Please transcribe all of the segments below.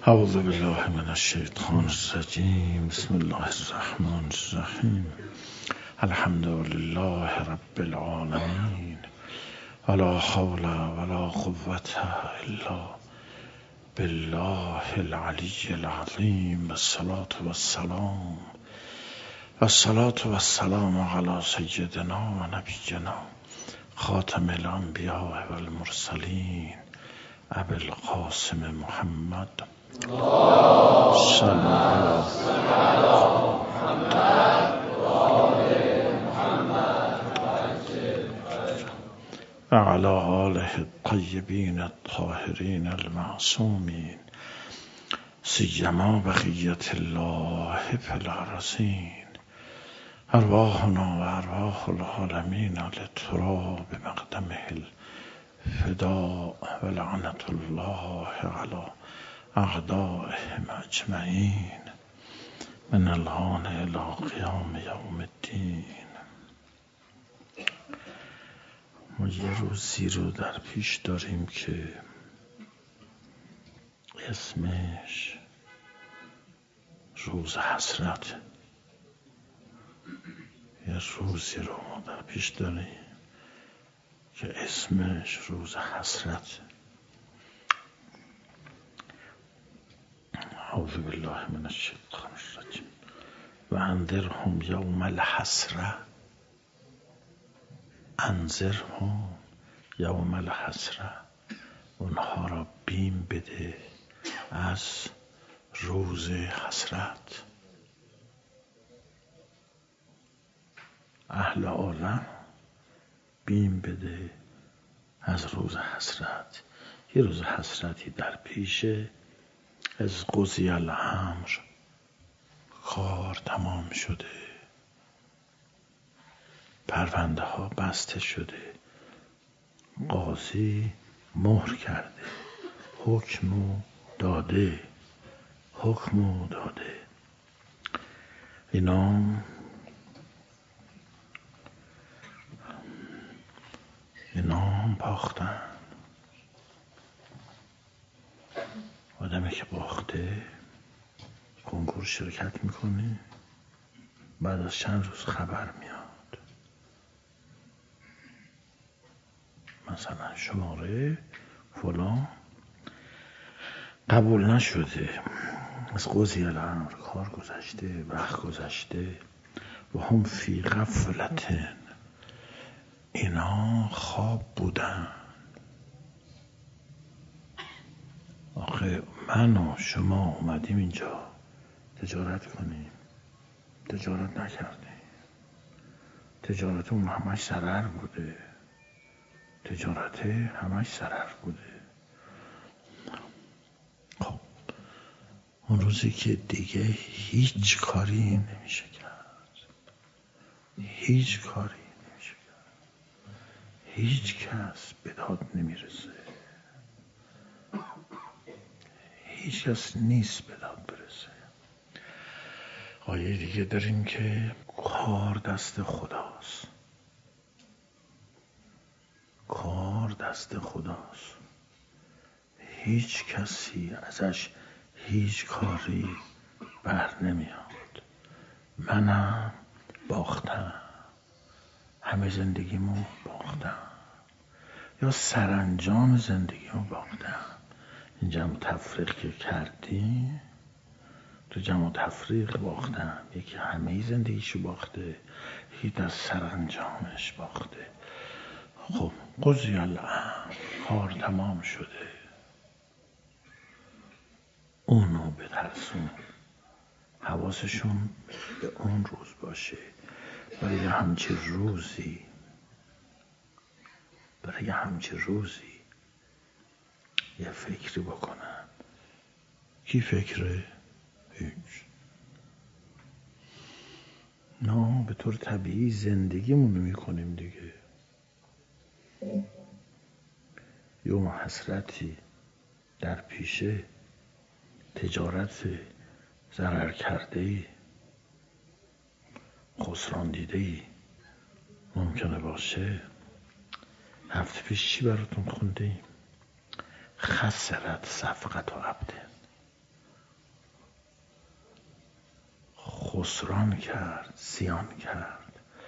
اعوذ بالله من الشیطان الرجیم. بسم الله الرحمن الرحیم. الحمد لله رب العالمین. ولا حول ولا قوة الا بالله العلی العظیم. الصلاة والسلام علی سیدنا و نبینا خاتم الانبیاء والمرسلین ابی القاسم محمد صلی الله و علی آله الطیبین الطاهرین المعصومین سیما بقیت الله فی الارضین. ارواحنا و ارواح العالمین للتراب بمقدمه الفداء و لعنت الله علی اعدائهم اجمعین من الان الی قیام یوم الدین. ما یه روزی رو در پیش داریم که اسمش روز حسرت. یه روزی رو ما در پیش داریم که اسمش روز حسرت. اعوذ بالله من الشیطان الرجیم. و انذرهم یوم الحسره. انذرهم یوم الحسره. اونها را بیم بده از روز حسرت. اهل عالم بیم بده از روز حسرت. یه روز حسرتی در پیشه. از قضی الامر، کار تمام شده، پرونده ها بسته شده، قاضی مهر کرده، حکمو داده. اینا باختن. آدمی که باخته کنکور شرکت میکنه، بعد از چند روز خبر میاد مثلا شماره فلان قبول نشده. از قضی الامر، کار گذشته، وقت گذشته. و هم فی غفلتن، اینا خواب بودن. آخه من و شما اومدیم اینجا تجارت کنیم، تجارت نکردیم. تجارت اون همش ضرر بوده. خب اون روزی که دیگه هیچ کاری نمیشه کرد، هیچ کس به داد نمیرسه، هیچ کس نیست به داد برسه. آیه دیگه داریم که کار دست خداست. هیچ کسی ازش هیچ کاری بر نمیاد. منم باختم، همه زندگیمو باختم، یا سرانجام زندگیمو باختم. این جمع تفریق که کردیم، تو جمع تفریق باختم. یکی همه زندگیشو باخته، یکی در سرانجامش باخته. خب قضی الامر، کار تمام شده. اونو بترسون، حواسشون به اون روز باشه. برای همچه روزی یه فکری بکنن. کی فکره؟ هیچ. نه، به طور طبیعی زندگیمونو میکنیم دیگه. یوم حسرتی در پیشه، تجارت ضرر کرده‌ای، خسران دیده‌ای ممکنه باشه. هفته پیش چی براتون خوندیم؟ خسرت صفقت و عبد. خسران کرد، زیان کرد.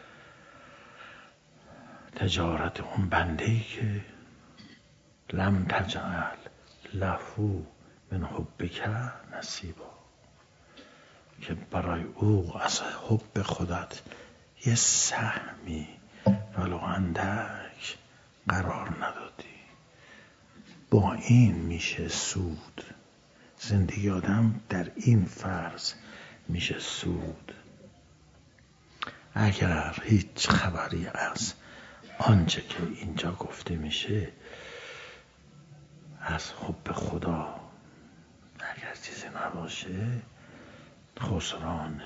تجارت اون بنده‌ای که لم تجعل له من حبک نصیبا، که برای او از حب خودت یه سهمی ولو اندک قرار ندادی. با این میشه سود. زندگی آدم در این فرض میشه سود. اگر هیچ خبری از آنچه که اینجا گفته میشه از حب خدا اگر چیزی نباشه، خسران.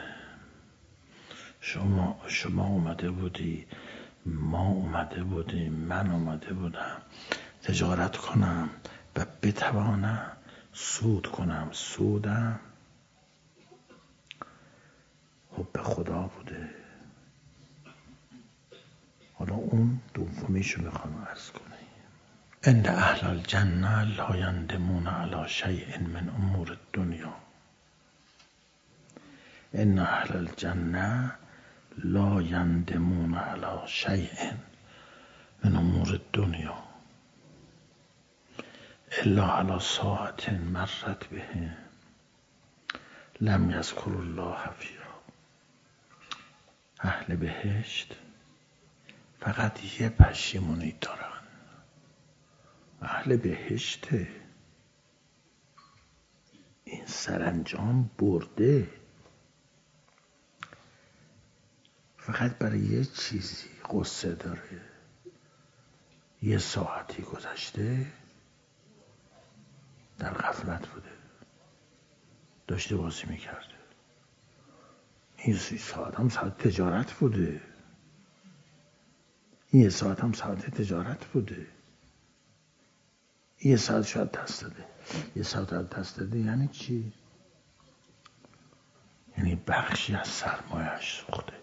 شما اومده بودی، ما اومده بودیم، من اومده بودم تجارت کنم و بتوانم سود کنم. سودم حب خدا بوده. حالا اون دومیشو میخوام عرض کنم. ان اهل الجنه لا یندمون علی شیء من امور الدنیا. ان اهل الجنه لا یندمون علی شیء من امور الدنیا الا علی ساعة مرت بهم لم یذکر الله فیها. اهل بهشت فقط یه پشیمونی دارن. اهل بهشته، این سرانجام برده، فقط برای یه چیزی قصه داره. یه ساعتی گذشته در غفلت بوده، داشته بازی میکرده. این 3 ساعت هم ساعت تجارت بوده. این 1 ساعت هم ساعت تجارت بوده. این 1 ساعت شاید دست داده. 1 ساعت دست داده یعنی چی؟ یعنی بخشی از سرمایه‌اش سوخته.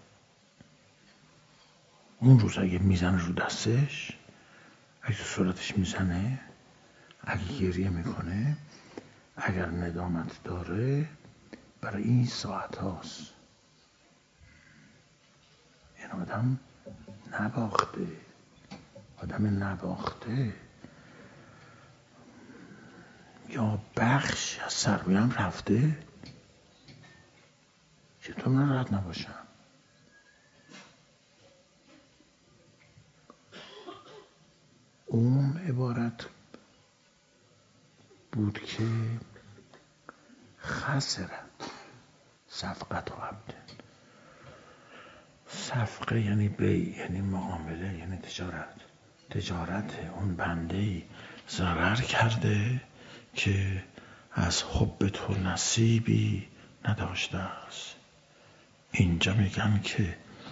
اون روز اگه میزنه رو دستش، اگه تو صورتش میزنه، اگه گریه میکنه، اگر ندامت داره، برای این ساعت هاست. این آدم نباخته. آدم نباخته یا بخش از سرمایه‌ام رفته، چطور من راحت نباشم؟ اون عبارت بود که خسرت صفقت و عبد. صفقه یعنی بیع، یعنی معامله، یعنی تجارت اون بنده‌ای ضرر کرده که از حب تو نصیبی نداشته است. اینجا میگن که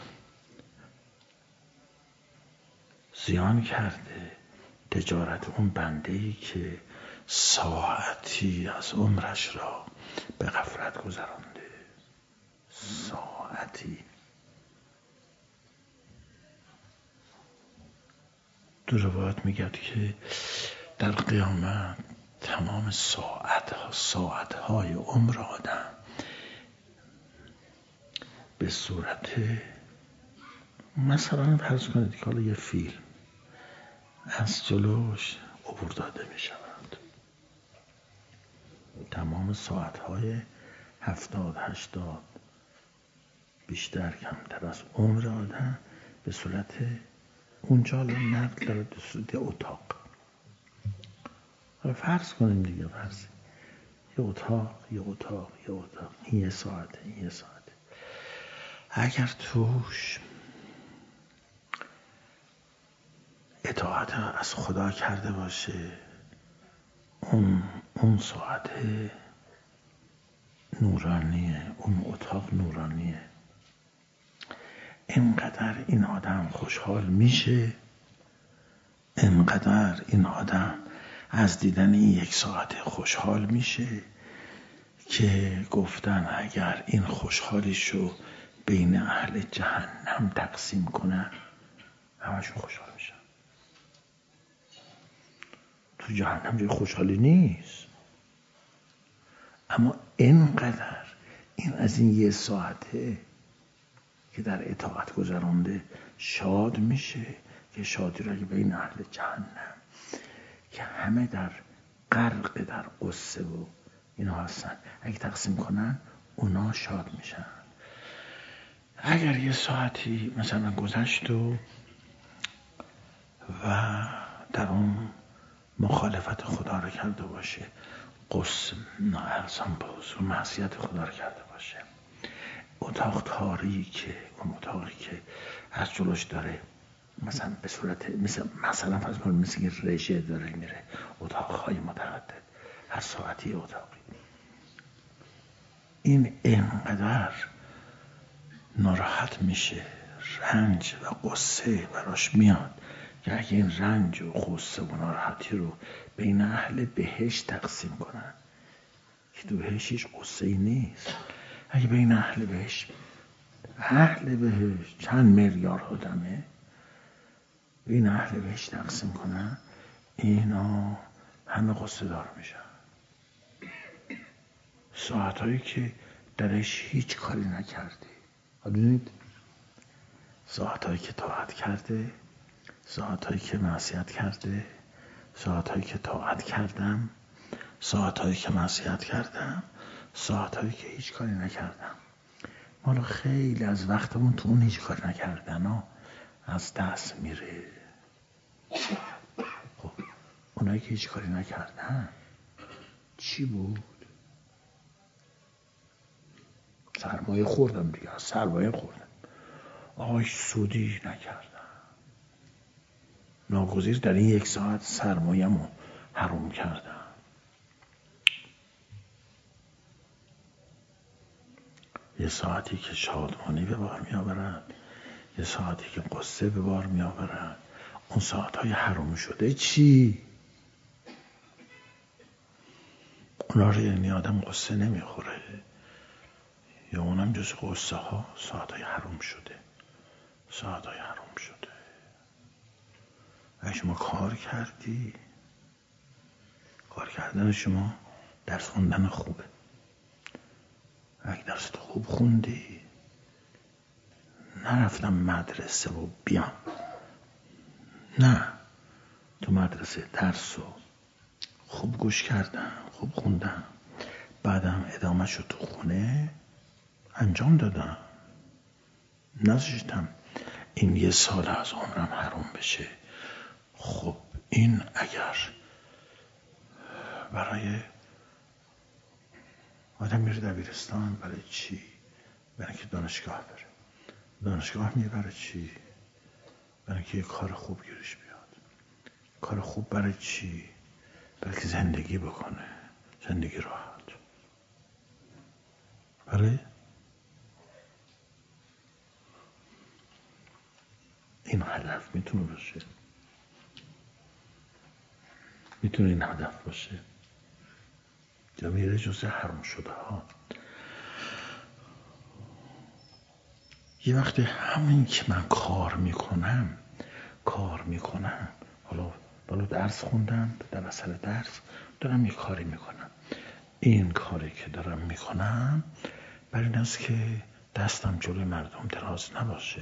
زیان کرده تجارت اون بنده‌ای که ساعتی از عمرش را به غفلت گذرانده. ساعتی. تو روایت میگه که در قیامت تمام ساعتهای عمر آدم به صورت، مثلا فرض کنید که حالا یه فیلم از جلوش عبور داده می شود. تمام ساعتهای 70-80 بیشتر کمتر از عمر آدم به صورت اونجا نقل داره به صورت اتاق. فرض کنیم دیگه، فرض یه اتاق این 1 ساعته، این 1 ساعته. اگر توش اطاعت از خدا کرده باشه، اون ساعت نورانیه، اون اتاق نورانیه. اینقدر این آدم خوشحال میشه، اینقدر این آدم از دیدن این 1 ساعت خوشحال میشه که گفتن اگر این خوشحالیشو بین اهل جهنم تقسیم کنن، همشون خوشحال میشن. تو جهنم جای خوشحالی نیست، اما اینقدر این از این یه ساعته که در اطاعت گذرانده شاد میشه که شادی رو اگه بین اهل جهنم که همه در غرق در قصه و اینا هستن اگه تقسیم کنن اونا شاد میشن. اگر یه ساعتی مثلا گذشت و در اون مخالفت خدا رو کرده باشه، قصه ارزان به حضور معصیت خدا رو کرده باشه، اتاق تاریکه، اون اتاقی که از جلوش داره مثلا به صورت مثلا فرض کنید مثل یه رژه داره میره، اتاقهای متعدد، هر ساعتی اتاقی. این اینقدر ناراحت میشه، رنج و قصه براش میاد که اگه این رنج و قصه و ناراحتی رو بین اهل بهشت تقسیم کنن که تو بهشت هیچ قصه ای نیست، اگه بین اهل بهشت چند میلیارد آدمه بین اهل بهشت تقسیم کنن، اینا همه قصه دار میشن. ساعتهایی که درش هیچ کاری نکردی، ببینید ساعتهایی که طاعت کرده، ساعتهایی که معصیت کرده، ساعتهایی که طاعت کردم، ساعتهایی که معصیت کردم، ساعتهایی که هیچ کاری نکردم. ما خیلی از وقتمون تو اون هیچ کاری نکردن ها از دست میره. خب اونایی که هیچ کاری نکردن چی بود؟ سرمایه خوردم دیگه، از سرمایه خوردم. آقای سودی نکردم، ناگزیر در این 1 ساعت سرمایه‌مو حروم کردم. یه ساعتی که شادمانی به بار می آورد، یه ساعتی که قصه به بار می آورد. اون ساعتهای حروم شده چی؟ اونا رو یعنی آدم قصه نمی خوره یا اونم جز قصه ها ساعتهای حروم شده. ساعتهای حروم شده. اگه شما کار کردی، کار کردن شما درس خوندن خوبه. اگه درست خوب خوندی، نرفتم مدرسه و بیام، نه، تو مدرسه درس رو خوب گوش کردم، خوب خوندم، بعدم ادامه شد تو خونه انجام دادم، نذاشتم این 1 سال از عمرم حروم بشه. خب این اگر برای آدم میره دبیرستان برای چی؟ برای اینکه دانشگاه بره. دانشگاه میره برای چی؟ برای اینکه یه کار خوب گیرش بیاد. کار خوب برای چی؟ برای اینکه زندگی بکنه، زندگی راحت. بله؟ این هدف میتونه باشه، میتونه این هدف باشه. یا میره جزء حرام شده ها. یه وقتی همین که من کار میکنم حالا درس خوندم، در اثر درس دارم یه کاری میکنم. این کاری که دارم میکنم برای این است که دستم جلوی مردم دراز نباشه.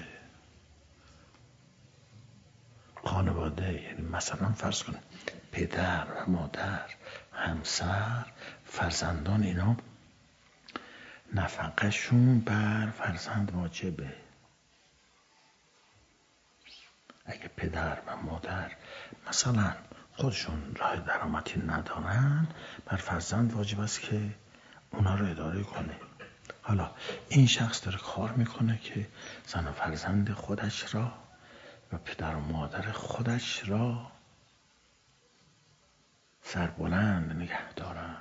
خانواده، یعنی مثلا فرض کن پدر و مادر، همسر، فرزندان، اینا نفقهشون بر فرزند واجبه. اگه پدر و مادر مثلا خودشون راه درآمدی ندارن، بر فرزند واجب است که اونا رو اداره کنه. حالا این شخص داره کار میکنه که زن و فرزند خودش را و پدر و مادر خودش را سربلند نگه دارند.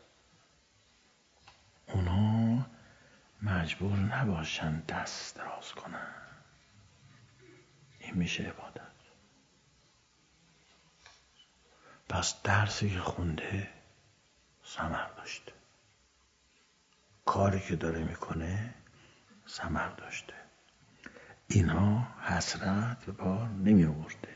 اونا مجبور نباشن دست دراز کنن. این میشه عبادت. پس درسی که خونده ثمر داشته، کاری که داره میکنه ثمر داشته. اینا حسرت به بار نمی آورده.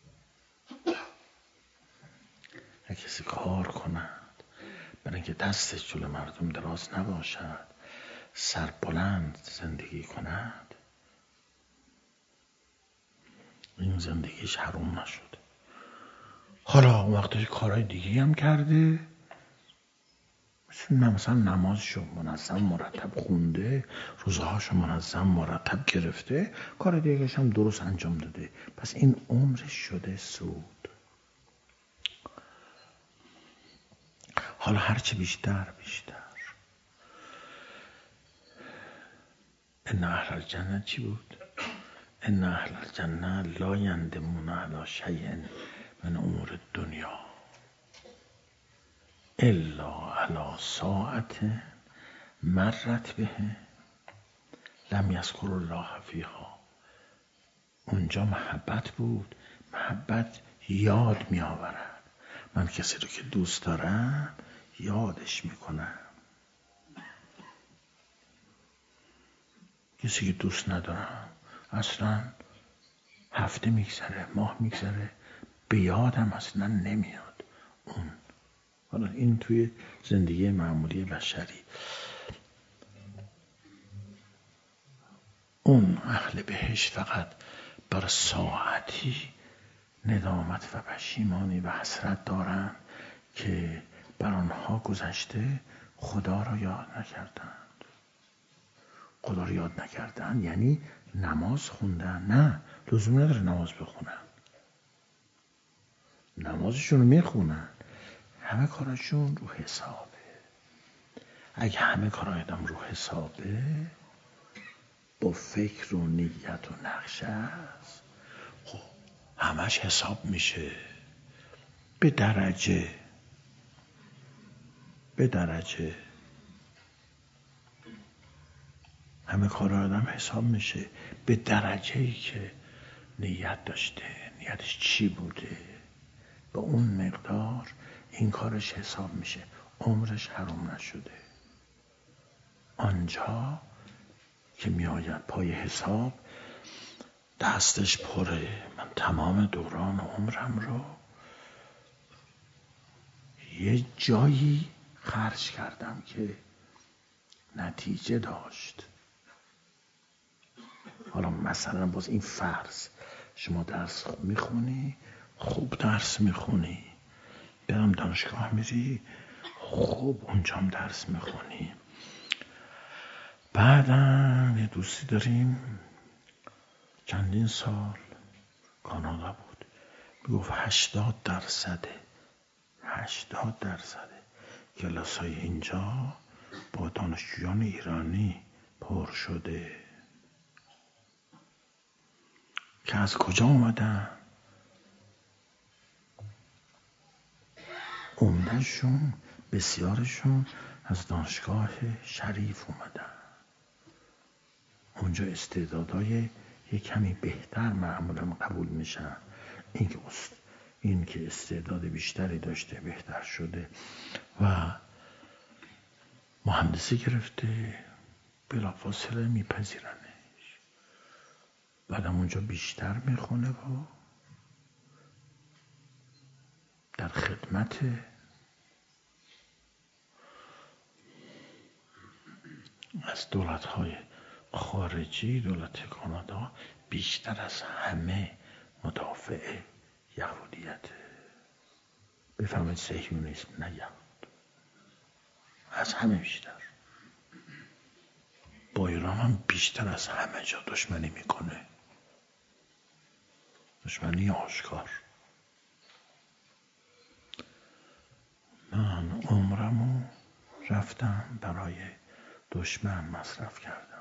اگه کسی کار کند برای اینکه دستش جلو مردم دراز نباشد سربلند زندگی کند، این زندگیش حروم نشد. حالا اون وقتش کارهای دیگه هم کرده، مثلا نمازشو منظم مرتب خونده، روزهاشو منظم مرتب گرفته، کار دیگهش هم درست انجام داده. پس این عمرش شده سود. حالا هرچی بیشتر ان اهل الجنه چی بود؟ ان اهل الجنه لا یندمون علی شیء من امور الدنیا الا علی ساعة مرت به لم یذکر الله فیها. اونجا محبت بود، محبت یاد می آورد. من کسی رو که دوست دارم یادش میکنم، کسی که دوست ندارم اصلا هفته میگذره، ماه میگذره، به یادم اصلا نمیاد اون. حالا این توی زندگی معمولی بشری. اون اهل بهشت فقط بر ساعتی ندامت و پشیمانی و حسرت دارند که بر آنها گذشته خدا را یاد نکردند. خدا را یاد نکردند یعنی نماز خوندن؟ نه، لزوم نداره نماز بخونن، نمازشون رو میخونن، همه کارشون رو حسابه. اگه همه کار آدم رو حسابه، با فکر و نیت و نقشه است، خب همش حساب میشه به درجه همه کار آدم حساب میشه به درجه‌ای که نیت داشته، نیتش چی بوده، با اون مقدار این کارش حساب میشه، عمرش حرام نشده. آنجا که میآید پای حساب دستش پره. من تمام دوران عمرم رو یه جایی خرج کردم که نتیجه داشت. حالا مثلا باز این فرض، شما درس میخونی، خوب درس میخونی، برم دانشگاه میری، خوب اونجام درس میخونی. بعدم یه دوستی داریم چندین سال کانادا بود، میگفت 80% کلاسای اینجا با دانشجویان ایرانی پر شده. که از کجا اومدن؟ عمدهشون، بسیارشون از دانشگاه شریف اومدن. اونجا استعدادهای یک کمی بهتر معمولا قبول میشن. این که استعداد بیشتری داشته بهتر شده و مهندسی گرفته، بلافاصله میپذیرنش. بعدم اونجا بیشتر میخونه و در خدمت از دولت‌های خارجی، دولت کانادا بیشتر از همه مدافع یهودیت. بفهمید صهیونیسم نه یهود، از همه بیشتر. با ایران هم بیشتر از همه جا دشمنی میکنه، دشمنی آشکار. من عمرمو رفتم برای دشمن مصرف کردم.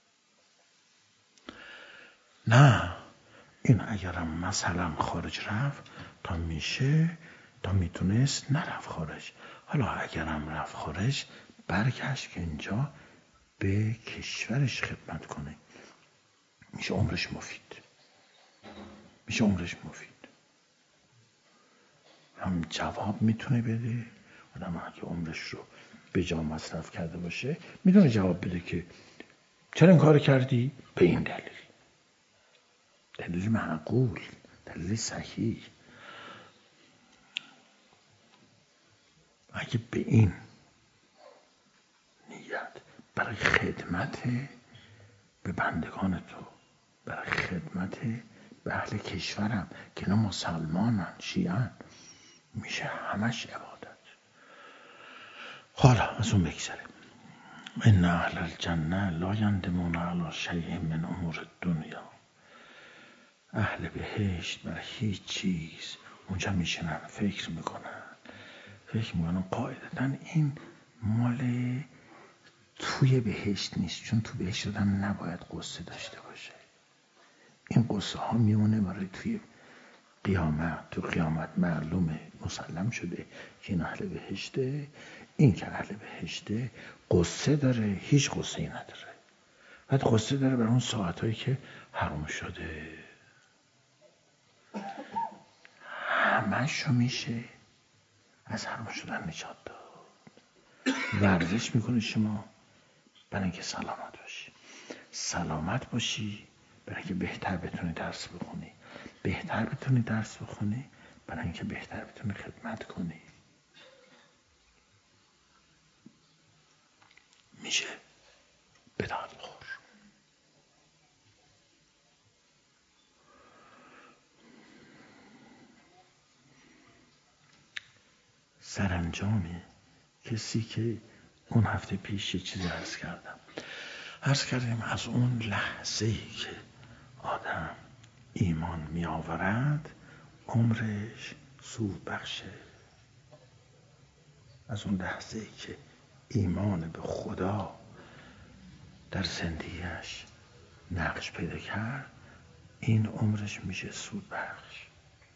نه، این اگرم مثلا خارج رفت تا میتونست نرفت خارج. حالا اگرم رفت خارج برگشت که اینجا به کشورش خدمت کنه، میشه عمرش مفید. هم جواب میتونه بده. آدم اگه عمرش رو به جا مصرف کرده باشه میتونه جواب بده که چرا این کار کردی؟ به این دلیل معقول، دلیل صحیح. اگه به این نیت برای خدمت به بندگان تو، برای خدمت به اهل کشورم که اینا مسلمانن، شیعن، میشه همش عبادت. حالا از اون بگذاریم. ان اهل الجنه لا یندمون علی شیء من امور الدنیا. اهل بهشت برای هیچ چیز اونجا میشنن فکر میکنن قاعدتا این مال توی بهشت نیست، چون تو بهشت آدم نباید قصه داشته باشه. این قصه ها میمونه برای توی قیامت. تو قیامت معلومه، مسلم شده که این اهل بهشته. این که اهل بهشته قصه داره، هیچ قصه ای نداره. بعد قصه داره برای اون ساعتهایی که حرام شده. همشو میشه از حرام شدن نجات داد. ورزش میکنی شما برای اینکه سلامت باشی، برای اینکه بهتر بتونی درس بخونی، برای اینکه بهتر بتونی خدمت کنی. میشه بداد بخور. سرانجام کسی که اون هفته پیش یه چیزی عرض کردیم از اون لحظه‌ای که آدم ایمان می آورد عمرش سود بخشه. از اون لحظه‌ای که ایمان به خدا در زندگیش نقش پیدا کرد، این عمرش میشه سود بخش.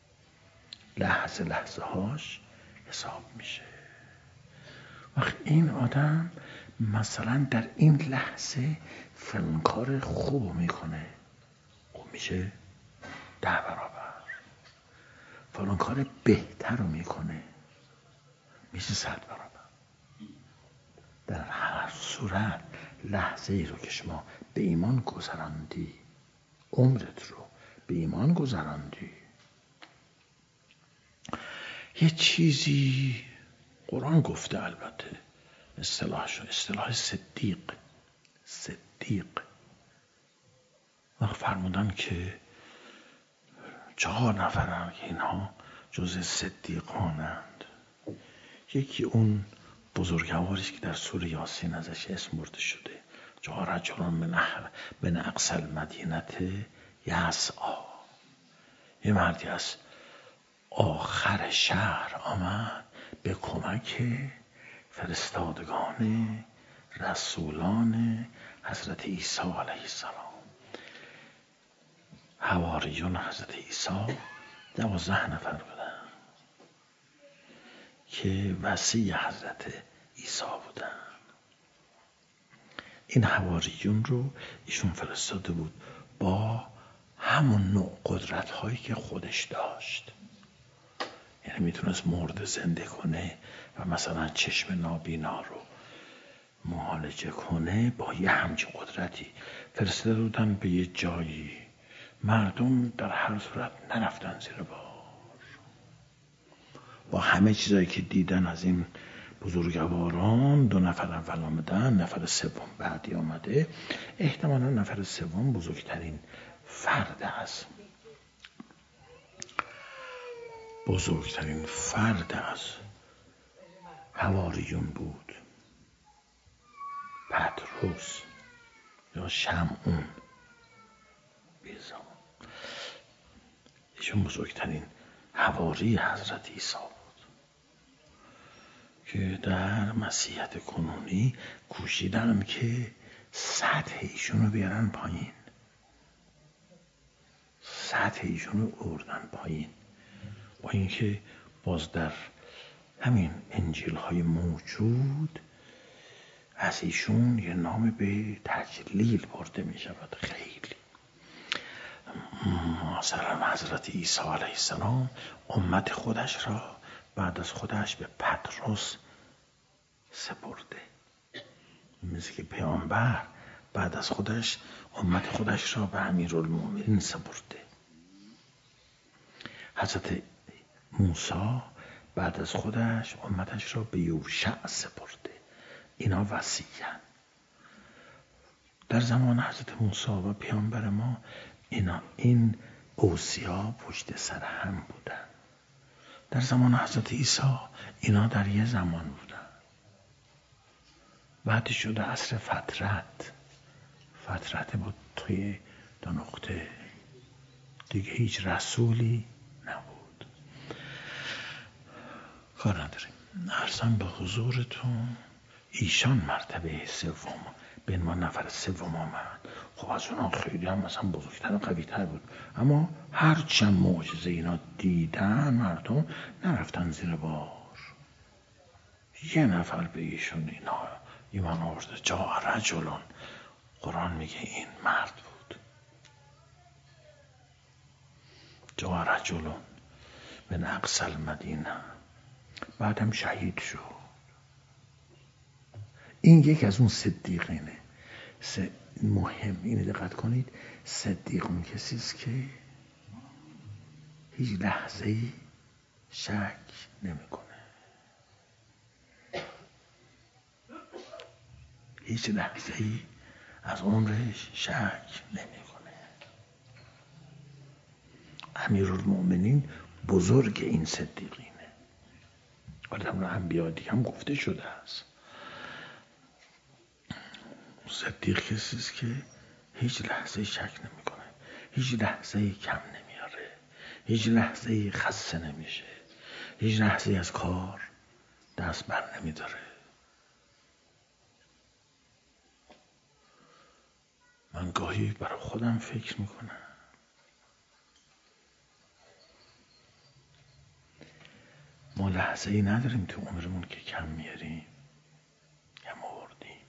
لحظه هاش حساب میشه. وقت این آدم مثلا در این لحظه فلان کار خوب میکنه، خوب میشه 10 برابر. فلان کار بهتر رو میکنه، میشه 100 برابر. در هر صورت لحظه ای رو که شما به ایمان گذراندی، عمرت رو به ایمان گذراندی، یه چیزی قرآن گفته، البته اصطلاح صدیق وقت فرمودن که 4 نفرن که اینها جز صدیقانند. یکی اون بزرگواریست که در سوره یاسین ازش اسم برده شده، 4 رجلان من اقصی المدینه یسعی. یه مردی از آخر شهر آمد به کمک فرستادگان رسولان حضرت عیسی علیه السلام. حواریون حضرت عیسی 12 نفر بودن که وصی حضرت عیسی بودن. این حواریون رو ایشون فرستاده بود با همون نوع قدرت هایی که خودش داشت. یعنی میتونست مرده زنده کنه و مثلا چشم نابینا رو معالجه کنه. با یه همچین قدرتی فرستاده بودن به یه جایی. مردم در هر صورت نرفتن زیر بار. با همه چیزایی که دیدن از این بزرگواران، 2 نفر اول آمدن، نفر سوم بعدی آمده. احتمالا نفر سوم بزرگترین فرد از حواریون بود، پطرس یا شمعون بیزام. ایشون بزرگترین حواری حضرت عیسی بود که در مسیحیت کنونی کوشیدن که سطح ایشون رو بیارن پایین، سطح ایشون رو اردن پایین. با اینکه باز در همین انجیل های موجود از ایشون یه نام به تجلیل برده می شود. خیلی مثلا حضرت عیسی علیه السلام امت خودش را بعد از خودش به پطرس سپرده، مثل که پیامبر بعد از خودش امت خودش را به امیرالمومنین سپرده. حضرت موسی بعد از خودش امتش را به یوشع سپرده. اینا وصیّن. در زمان حضرت موسی و پیامبر ما این اوصیا پشت سر هم بودن. در زمان حضرت عیسی اینا در یه زمان بودن. بعد شده عصر فترت بود توی دو نقطه دیگه هیچ رسولی نبود. کار نداریم. عرضم به حضورتون ایشان مرتبه سوم به عنوان نفر سوم آمد. خب از اونا خیلی هم مثلا بزرگتر و قوی‌تر بود، اما هرچند معجزه اینا دیدن مردم نرفتن زیر بار. یه نفر به ایشون ایمان آورده. جاء رجلون، قرآن میگه این مرد بود. جاء رجلون من اقصی المدینه، بعدم شهید شد. این یک از اون صدیقینه. مهم اینه دقت کنید، صدیق اون کسیست که هیچ لحظه‌ای شک نمیکنه. هیچ لحظه‌ای از عمرش شک نمیکنه. امیرالمؤمنین بزرگ این صدیقینه. ولی در انبیا دیگه هم گفته شده است صدیق کسیست که هیچ لحظه شک نمیکنه، هیچ لحظه کم نمیاره، هیچ لحظه خسته نمیشه، هیچ لحظه از کار دست بر نمیداره. من گاهی برای خودم فکر میکنم ما لحظه ای نداریم تو عمرمون که کم میاریم یا مردیم.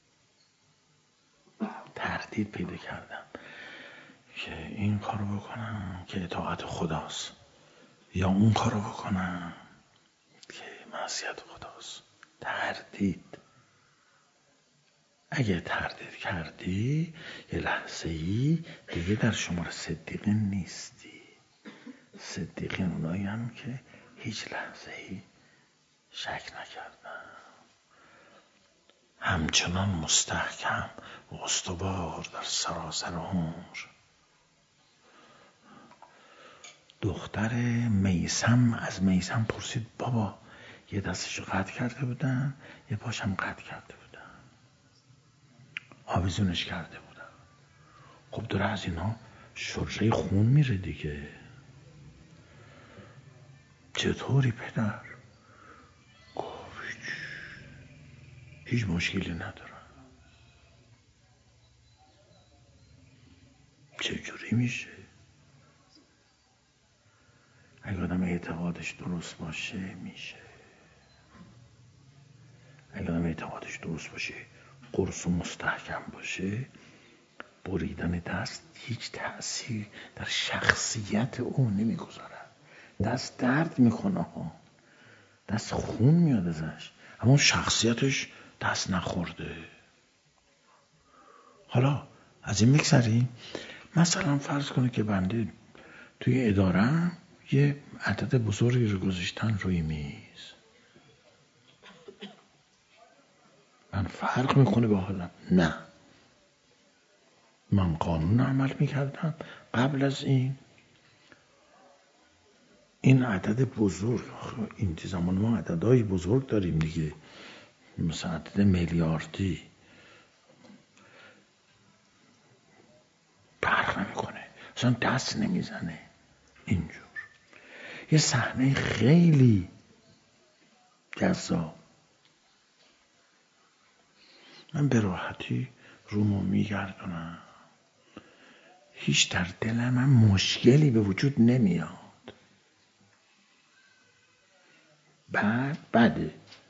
تردید پیدا کردم که این کارو بکنم که اطاعت خداست یا اون کارو بکنم که معصیت خداست. تردید. اگه تردید کردی یه لحظه ای دیگه در شمار صدیقین نیستی. صدیقین اونایی هم که هیچ لحظه ای شک نکردن، همچنان مستحکم و استوار در سراسر عمر. دختر میثم از میثم پرسید بابا یه دستشو قطع کرده بودن یه پاشم قطع کرده بودن، آویزونش کرده بودن. خب داره از اینا شرشه خون میره دیگه. چطوری پدر؟ گفت هیچ مشکلی ندارم. چجوری میشه؟ اگه آدم اعتقادش درست باشه میشه. اگه آدم اعتقادش درست باشه، قرص و مستحکم باشه، بریدن دست هیچ تأثیر در شخصیت او نمیگذارد. دست درد میکنه ها، دست خون میاد ازش، اما شخصیتش دست نخورده. حالا از این میگذریم. مثلا فرض کنه که بنده توی اداره یه عدد بزرگی رو گذاشتن روی میز، من فرق میکنه با حالم؟ نه، من قانون عمل میکردم قبل از این عدد بزرگ. این زمان ما عددهای بزرگ داریم دیگه، مثلا عدد میلیاردی. فرق نمیکنه، اصلا دست نمیزنه. اینجور یه صحنه خیلی جذاب، من به راحتی رومو میگردونم، هیچ در دل من مشکلی به وجود نمیاد. بده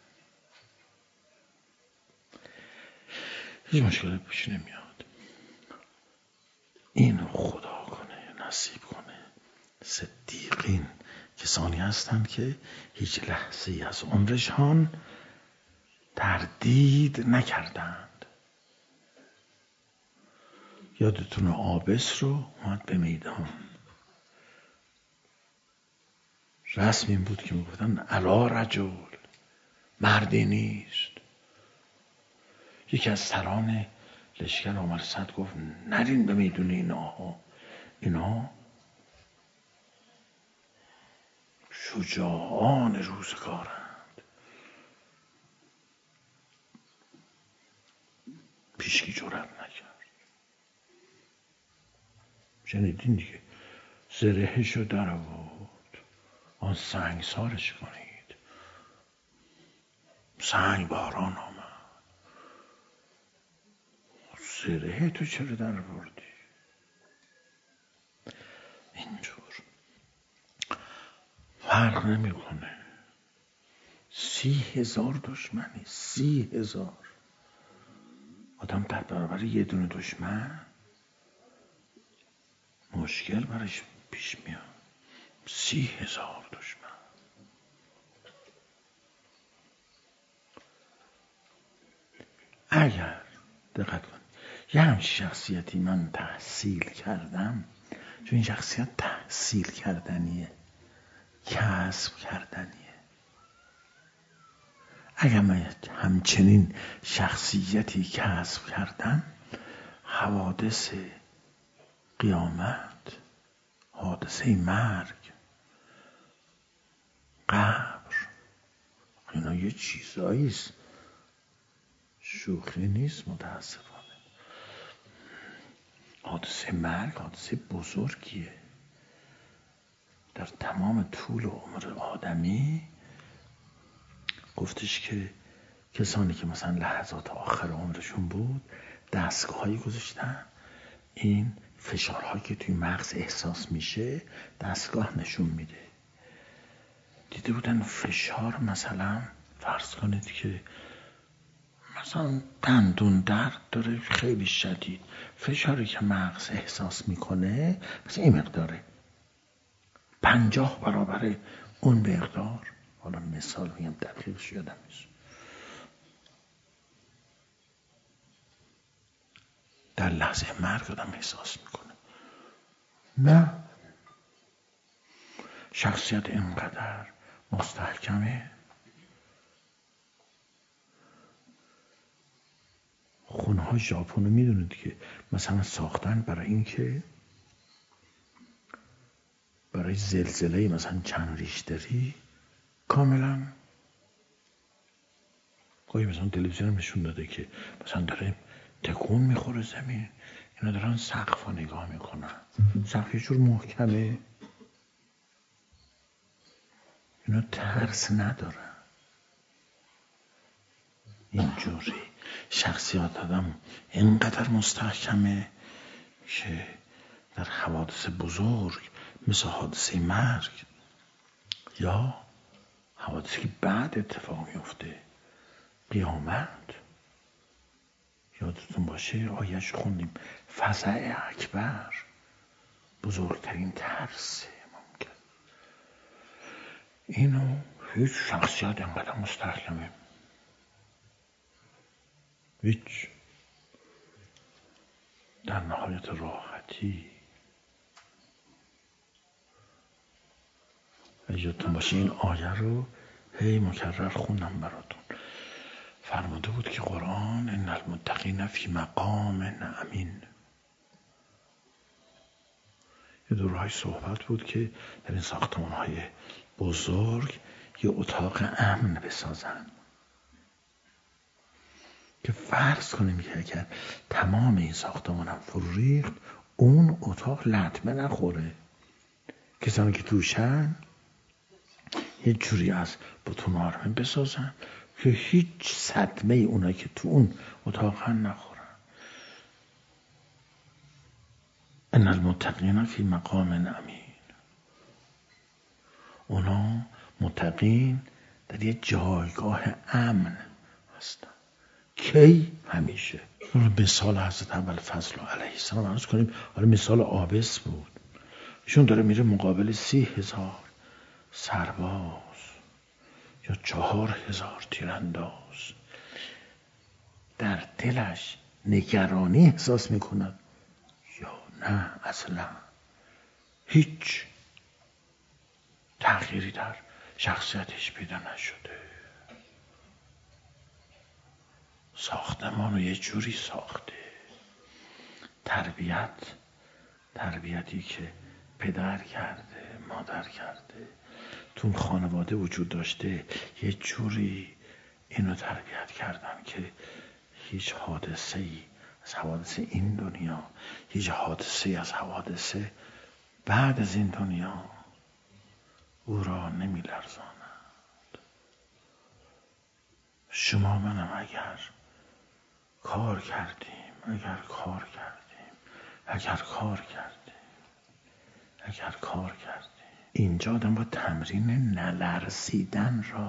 هیچ مشکلی پیش نمیاد. اینو خدا کنه نصیب کنه. صدیقین کسانی هستند که هیچ لحظه‌ای از عمرشان تردید نکردند. یادتون عابس رو اومد به میدان، رسم این بود که میگفتن الا رجل، مردی نیست. یکی از سران لشکر آمد صد گفت نرین به میدون اینا شجاعان روزگارند. پیشکی جرأت نکرد. شنیدین دیگه، زرهشو در آورد، آن سنگسارش کنید. سنگ باران آمد. زره تو چرا در آوردی؟ اینجور فرق نمیکنه. 30,000 دشمنی، 30,000 آدم در برابر یه دونه دشمن مشکل برش پیش میاد. 30,000 دشمن. اگر دقت کن یه همچین شخصیتی من تحصیل کردم، چون این شخصیت تحصیل کردنیه، کسب کردنیه. اگر من همچنین شخصیتی کسب کردم، حوادث قیامت، حادثه مرگ، قبر، اینا یه چیزاییست، شوخی نیست. متاسفانه حادثه مرگ حادثه بزرگیه. در تمام طول عمر آدمی گفتش که کسانی که مثلا لحظات آخر عمرشون بود دستگاهایی گذاشتن، این فشارهایی که توی مغز احساس میشه دستگاه نشون میده. دیده بودن فشار، مثلا فرض کنید که مثلا دندون درد داره خیلی شدید، فشاری که مغز احساس میکنه مثلا این مقداره، 50 برابر اون مقدار. حالا مثال میگم، دقیقش یادم نیست. در لحظه مرگ آدم احساس میکنه. نه، شخصیت اینقدر مستحکمه، خونه‌های ژاپن رو میدونید که مثلا ساختن برای اینکه برای زلزله مثلا چند ریشتری کاملا، گاهی مثلا تلویزیون نشون داده که مثلا داره تکون میخوره زمین، اینا دارن سقف رو نگاه میکنن، سقف یه جور محکمه، اینا ترس ندارن. اینجوری شخصیت آدم اینقدر مستحکمه که در حوادث بزرگ مثل حادثه مرگ یا حوادثی که بعد اتفاق میفته، قیامت، یادتون باشه آیه‌اش خوندیم، فزع اکبر، بزرگترین ترس ممکن. اینو هیچ شخصیت اینقدر مستحکمه، هیچ، در نهایت راحتی. یادتون باشه این آیه رو هی مکرر خوندم براتون. فرموده بود که قرآن ان المتقین فی مقام امین. یه دورهای صحبت بود که در این ساختمان‌های بزرگ یه اتاق امن بسازن که فرض کنیم که اگر تمام این ساختمان هم فرو ریخت، اون اتاق لطمه نخوره، کسانی که توشن یه جوری از بطون آرمه بسازن که هیچ صدمه اونایی که تو اون اتاق نخورن. ان المتقین فی مقام امین. اونا متقین در یه جایگاه امن هستن. کی؟ همیشه. مثال حضرت ابوالفضل علیه السلام عرض کنیم، حالا مثال آبس بود، ایشون داره میره مقابل 30,000 سرباز یا 4,000 تیرانداز، در دلش نگرانی احساس میکند یا نه؟ اصلا هیچ تغییری در شخصیتش پیدا نشده. ساختمان رو یه جوری ساخته تربیتی که پدر کرده، مادر کرده، تو خانواده وجود داشته، یه جوری اینو تربیت کردن که هیچ حادثه‌ای از حوادث این دنیا، هیچ حادثه‌ای از حوادث بعد از این دنیا او را نمی‌لرزاند. شما منم اگر کار کردیم، اینجا آدم با تمرین نلرزیدن را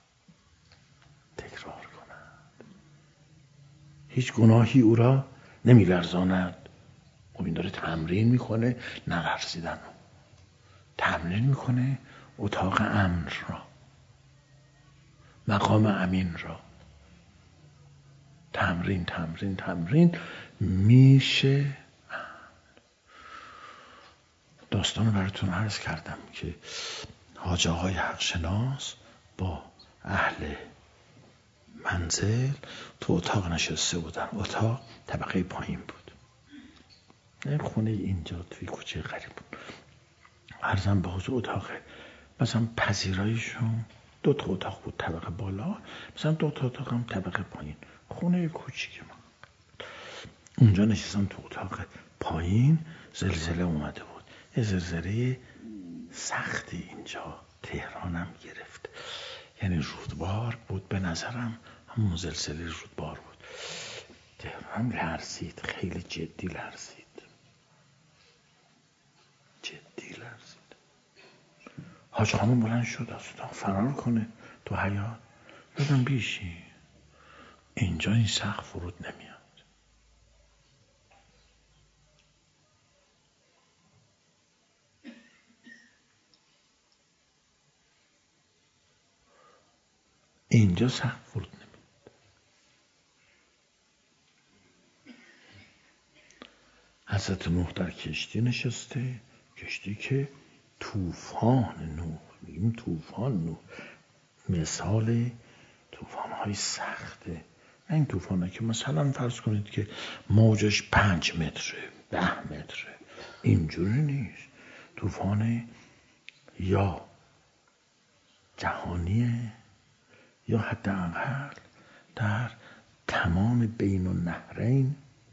تکرار کند. هیچ گناهی او را نمی‌لرزاند. او این داره تمرین میکنه نلرزیدن، تمرین میکنه اتاق امن را، مقام امین را. تمرین میشه. داستان براتون عرض کردم که حاج آقای حق شناس با اهل منزل تو اتاق نشسته بودن. اتاق طبقه پایین بود. این خونه اینجا توی کوچه غریب بود. عرضم به حضور اتاق مثلا پذیراییشون 2 تا اتاق بود طبقه بالا، مثلا 2 تا اتاق هم طبقه پایین. خونه کوچیک ما. اونجا نشستم تو اتاق پایین. زلزله اومده بود. یه زلزله سختی اینجا تهرانم گرفت. یعنی رودبار بود. به نظرم همون زلزله رودبار بود. تهران لرزید. خیلی جدی لرزید. حاج خانم بلند شد از اتاق فرار کنه تو حیاط. دادم بیشی. اینجا این سقف فرود نمیاد. اینجا سقف فرود نمیاد. حضرت نوح در کشتی نشسته. کشتی که طوفان نوح، میگیم طوفان نوح، مثال طوفان‌های سخته. این طوفانه که مثلا فرض کنید که موجش 5 متره 10 متره، اینجوری نیست. طوفان یا جهانیه یا حداقل در تمام بین النهرین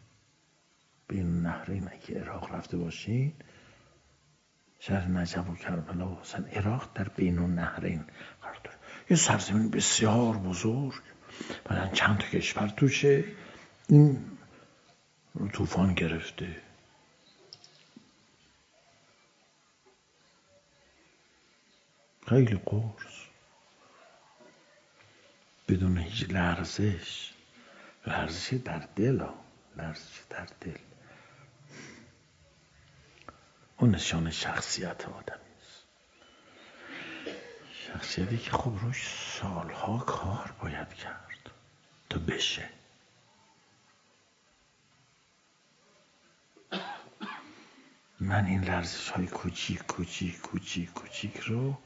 اگه عراق رفته باشین، شهر نجف و کربلا و مثلا عراق در بین النهرین قرار داره. یه سرزمین بسیار بزرگ، بعدن چند تا کشور توشه. این طوفان گرفته. خیلی قرص، بدون هیچ لرزش در دل. اون نشان شخصیت آدمی است. شخصیتی که خب روش سالها کار باید کرد تا بشه. من این لرزش های کوچیک رو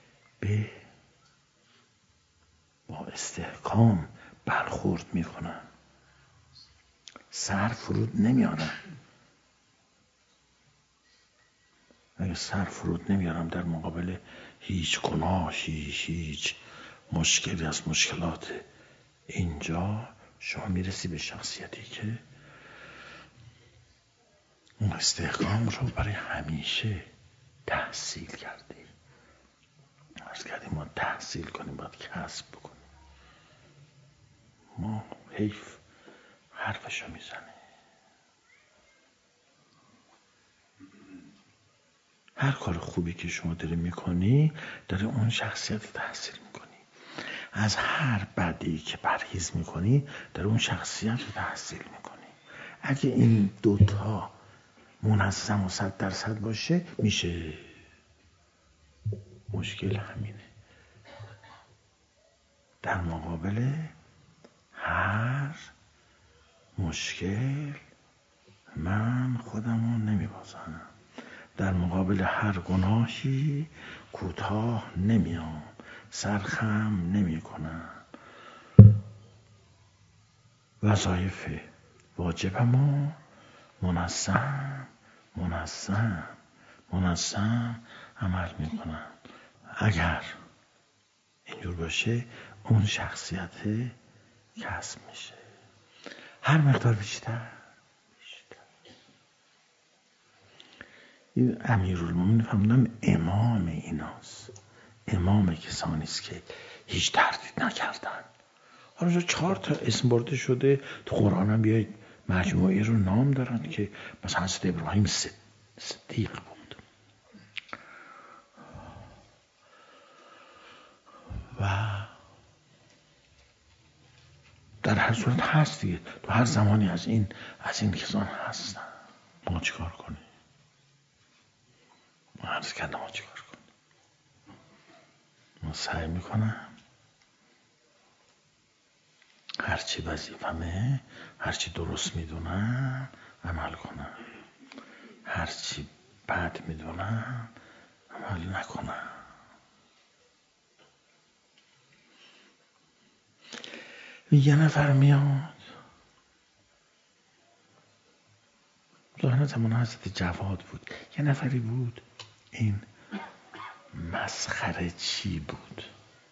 با استحکام برخورد میکنم. سر فرود نمیارم. اگه سر فرود نمیارم در مقابل هیچ گناهی، هیچ مشکلی از مشکلات اینجا، شما میرسی به شخصیتی که اون استحکام رو برای همیشه تحصیل کردی. عرض کردیم ما تحصیل کنیم، باید کسب بکنیم. ما حیف حرفشو میزنه. هر کار خوبی که شما داری میکنی داره اون شخصیت تحصیل میکنی. از هر بدی که پرهیز میکنی داره اون شخصیت رو تحصیل میکنی. اگه این 2 تا منظم و 100% باشه میشه. مشکل همینه. در مقابل هر مشکل من خودمو نمیبازم. در مقابل هر گناهی کوتاه نمیام، سرخم نمی کنم. وظایف واجبمو منظم عمل میکنم. اگر اینجور باشه اون شخصیت کسب میشه، هر مقدار بیشتر. این امیرالمومنین فرمودن امام ایناست، امام کسانی است که هیچ تردید نکردن. حالا 4 تا اسم برده شده تو قرآن هم بیاید مجموعه رو نام دارن که مثلا حضرت ابراهیم صدیق بود و در هر صورت هست دیگه، تو هر زمانی از این کسان هستن. ما چیکار کنیم؟ ما عرض کردم ما چیکار کنیم؟ ما سعی میکنم هرچی وظیفمه، هرچی درست میدونم عمل کنم، هرچی بد میدونم عمل نکنم. یه نفر میاد، ظاهرا زمان حضرت جواد بود، یه نفری بود این مسخره چی بود،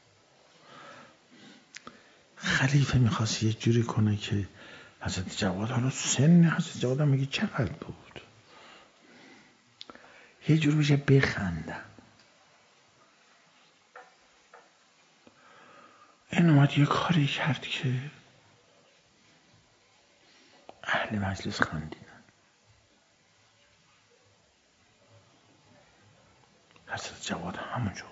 خلیفه میخواست یه جوری کنه که حضرت جواد، حالا سن حضرت جواد هم میگه چقدر بود، یه جوری بشه بخندن. این اومد یه کاری کرد که اهل مجلس خندیدن. حضرت جواد همونجور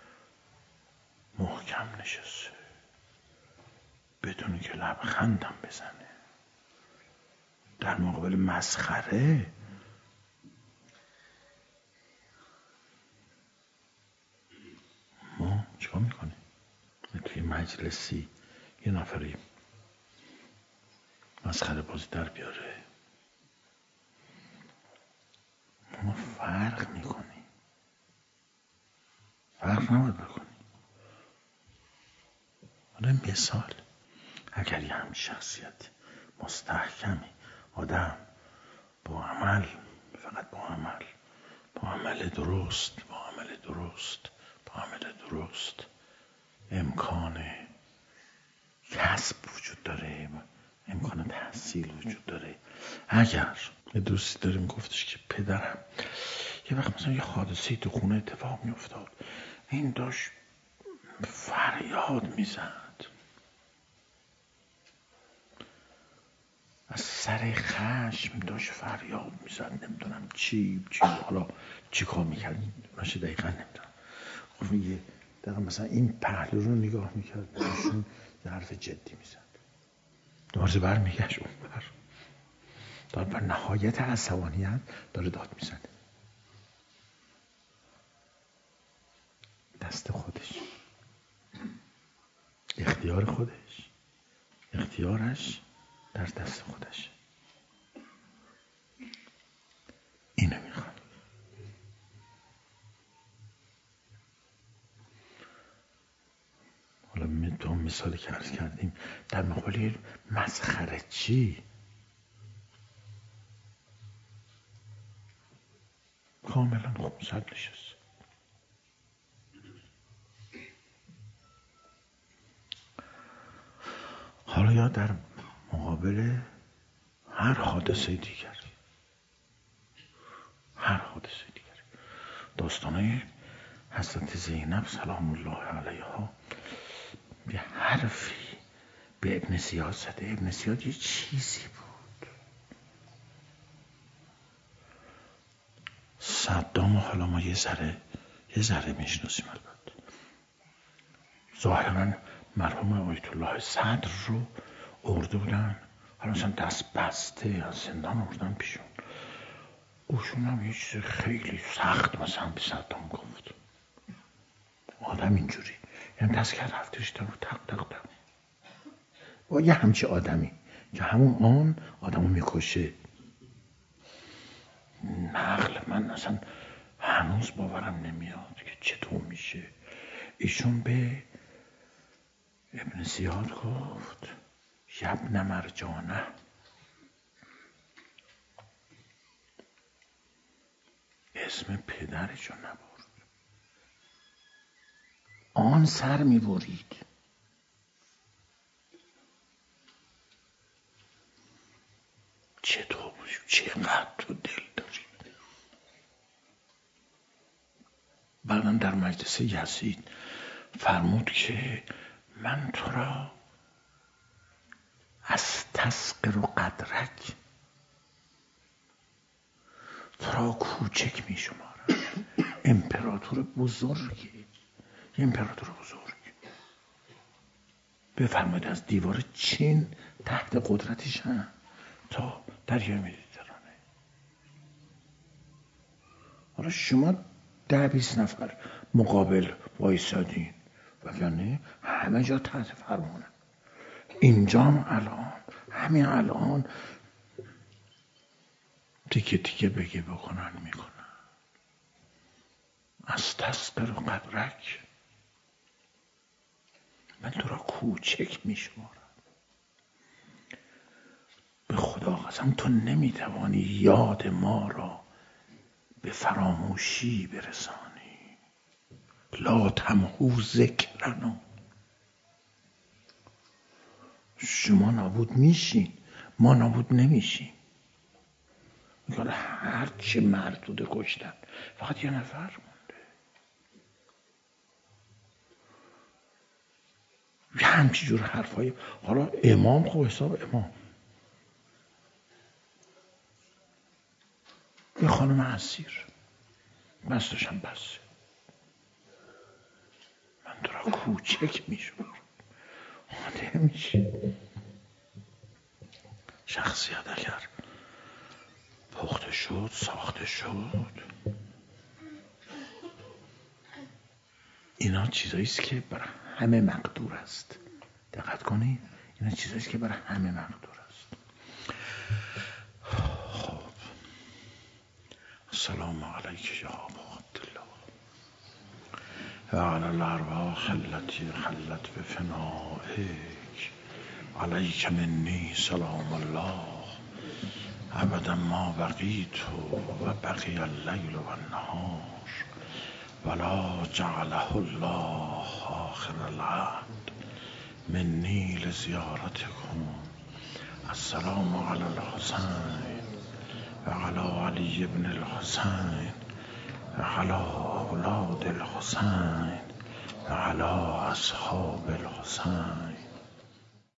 محکم نشسته بدون که لبخندم بزنه در مقابل مسخره. ما چیکار میکنیم؟ توی مجلسی یه نفری مسخره بازی در بیاره، ما فرق میکنیم، فرق نباید بکنیم. حالا مثال، اگر یه همین شخصیت مستحکمی، آدم با عمل، فقط با عمل درست امکان کسب وجود داره، امکان تحصیل وجود داره. اگر دوستی داریم گفتش که پدرم یه وقت مثلا یه حادثه‌ای تو خونه اتفاق میافتاد، این داشت فریاد میزد، از سر خشم داشت فریاد میزد، نمیدونم چی حالا چی کار میکرد باشه دقیقا نمیدونم. خب یه دقیقا مثلا این پهلو رو نگاه میکرد، ایشون یه حرف جدی میزد، دوباره بر میگشت اون بر نهایت عصبانیت داره داد میزنه. دست خودش، اختیار خودش، اختیارش در دست خودش. اینو میخوام. حالا تو مثالی که عرض کردیم در مقابل مسخره چی کاملا خونسرد نشست. حالا یا در مقابل هر حادثه دیگر، داستانه حضرت زینب سلام الله علیها به حرفی به ابن زیاد زده. ابن زیاد یه چیزی بود، صدام حالا ما یه ذره میشناسیم. البته ظاهرا مرحوم آیت الله صدر رو آورده بودن، حالا مثلا دست بسته از زندان آوردن پیشون، اوشون هم یه چیز خیلی سخت مثلا به صدام گفت. آدم اینجوری یعنی دست کرد رفتش تا تق با یه همچی آدمی که همون آن آدمو میکشه. نقل من اصلا هنوز باورم نمیاد که چطور میشه. ایشون به ابن زیاد گفت یبن مرجانه، اسم پدرشو نبرد. آن سر میبرید. چقدر تو دل داری. بعدم در مجلس یزید فرمود که من تو را از تسقر و قدرک، تو را کوچک می شمارم. امپراتور بزرگی، یه امپراتور بزرگ. بفرمایید از دیوار چین تحت قدرتش هم تا دریای مدیترانه. حالا شما 10-20 نفر مقابل وایسادین، وگرنه همه جا تحت فرمانه. اینجا الان همین الان تیکه تیکه بگه بکنن میکنن. از تسقر و قدرک، من تو را کوچک میشمارم. به خدا قسم تو نمیتوانی یاد ما را به فراموشی برسانی. لا تمحو ذکرنا. شما نابود میشین، ما نابود نمیشیم. میگه هر چه مردود کشتن، فقط یه نفر مونده. یه همچی جور حرفایی. حالا امام، خب حساب امام، یه خانم اسیر بستشم بسه، من تو را کوچک میشم. آده میشه. شخصیت اگر پخته شد، ساخته شد، اینا چیزاییست که برای همه مقدور است. دقت کنید، اینا چیزاییست که برای همه مقدور است. خب، السلام علیک یا ابا عبدالله و علی الارواح التي حلت بفنائک، علیک منی سلام الله ابدا ما بقیت و بقی اللیل و النهار ولا جعله الله آخر العهد منی لزیارتکم. السلام علی الحسین و علی علی ابن الحسین و علی اولاد الحسین و علی اصحاب الحسین.